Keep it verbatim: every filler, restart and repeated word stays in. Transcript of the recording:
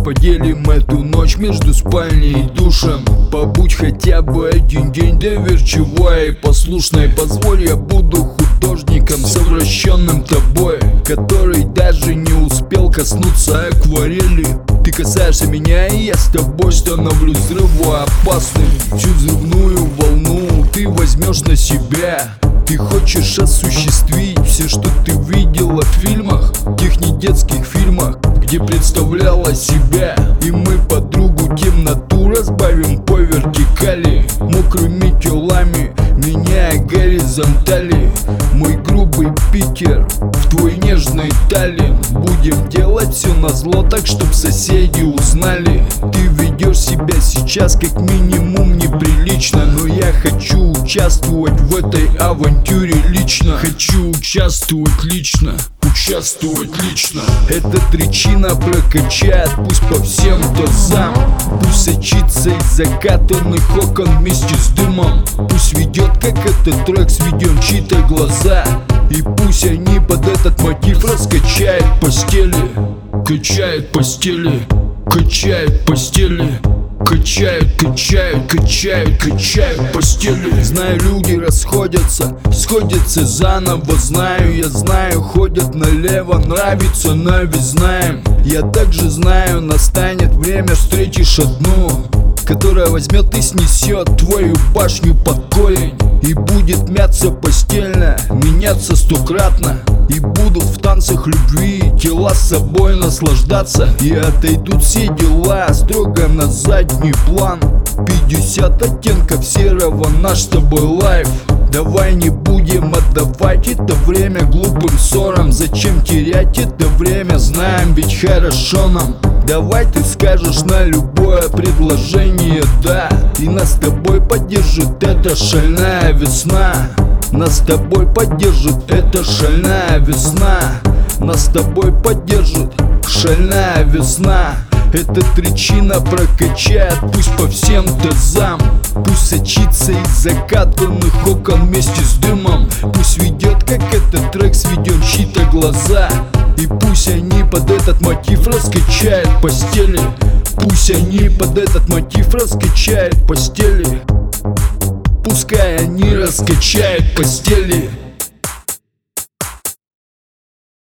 поделим эту ночь между спальней и душем. Побудь хотя бы один день доверчивой и послушной. Позволь, я буду художником, совращенным тобой, который даже не успел коснуться акварели. Ты касаешься меня, и я с тобой становлюсь взрывоопасным. Всю взрывную волну ты возьмешь на себя. Ты хочешь осуществить все, что ты видела в фильмах, тех недетских фильмах, где представляла себя. И мы подругу темноту разбавим по вертикали, мокрыми телами, меняя горизонтали. Мой грубый Питер в твой нежный Таллин. Будем делать все назло, так чтоб соседи узнали. Ты ведешь себя сейчас как минимум неприлично, но я хочу участвовать в этой авантюре лично. Хочу участвовать лично, участвовать лично. Эта трещина прокачает, пусть по всем тазам. Пусть сочится из закатанных окон вместе с дымом. Пусть ведет, как этот трек сведен чьи-то глаза. И пусть они под этот мотив раскачают постели. Качают постели, качают постели. Качают, качают, качают, качают постели. Знаю, люди расходятся, сходятся заново. Знаю, я знаю, ходят налево, нравится новизна. Я также знаю, настанет время, встретишь одну, которая возьмет и снесет твою башню под корень. И будет мяться постельно, меняться стократно. И будут в танцах любви тела с собой наслаждаться. И отойдут все дела строго на задний план. Пятьдесят оттенков серого, наш с тобой лайф. Давай не будем отдавать это время глупым ссорам. Зачем терять это время, знаем, ведь хорошо нам. Давай ты скажешь на любое предложение да, и нас с тобой поддержит эта шальная весна. Нас с тобой поддержит эта шальная весна. Нас с тобой поддержит шальная весна. Эта трещина прокачает, пусть по всем тазам. Пусть сочится из закатанных окон вместе с дымом. Пусть ведет, как этот трек сведен чьи-то глаза. И пусть они под этот мотив раскачают постели. Пусть они под этот мотив раскачают постели. Пускай они раскачают постели.